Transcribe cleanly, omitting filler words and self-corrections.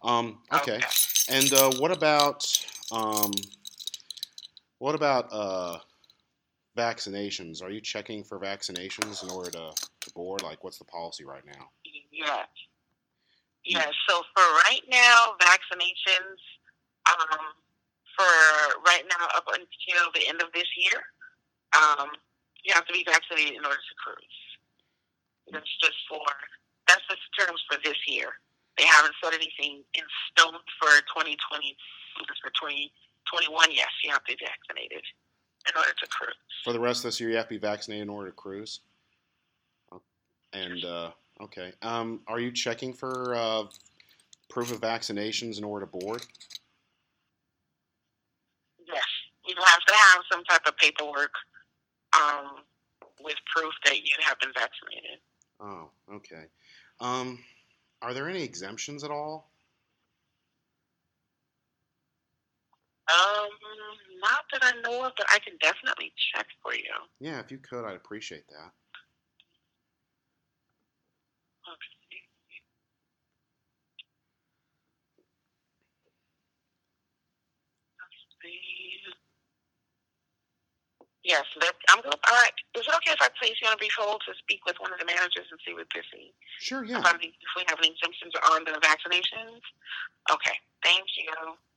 Okay. Okay. And um, what about vaccinations? Are you checking for vaccinations in order to board? Like, what's the policy right now? Yes. You, Yes. So for right now, vaccinations, um, for right now up until the end of this year, um, you have to be vaccinated in order to cruise. That's just that's the terms for this year. They haven't set anything in stone for 2020. For 2021, yes, you have to be vaccinated in order to cruise. for the rest of this year, you have to be vaccinated in order to cruise. And okay, are you checking for proof of vaccinations in order to board? Yes, you have to have some type of paperwork um, with proof that you have been vaccinated. Oh, okay. Um, are there any exemptions at all? Um, Not that I know of, but I can definitely check for you. Yeah, if you could, I'd appreciate that. Okay. Let's see. Yes, I'm going. All right. Is it okay if I place you on a brief hold to speak with one of the managers and see what they're seeing? Sure, If yeah. we have any exemptions on the vaccinations? Okay. Thank you.